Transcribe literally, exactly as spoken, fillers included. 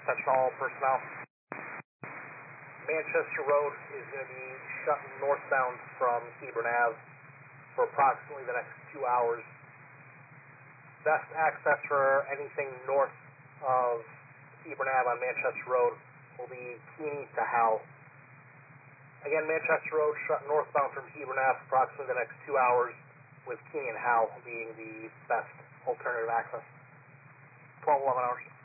Attention all personnel. Manchester Road is going to be shut northbound from Hebron Ave for approximately the next two hours. Best access for anything north of Hebron Ave on Manchester Road will be Keeney to Howe. Again, Manchester Road shut northbound from Hebron Ave for approximately the next two hours, with Keeney and Howe being the best alternative access. twelve, eleven hours.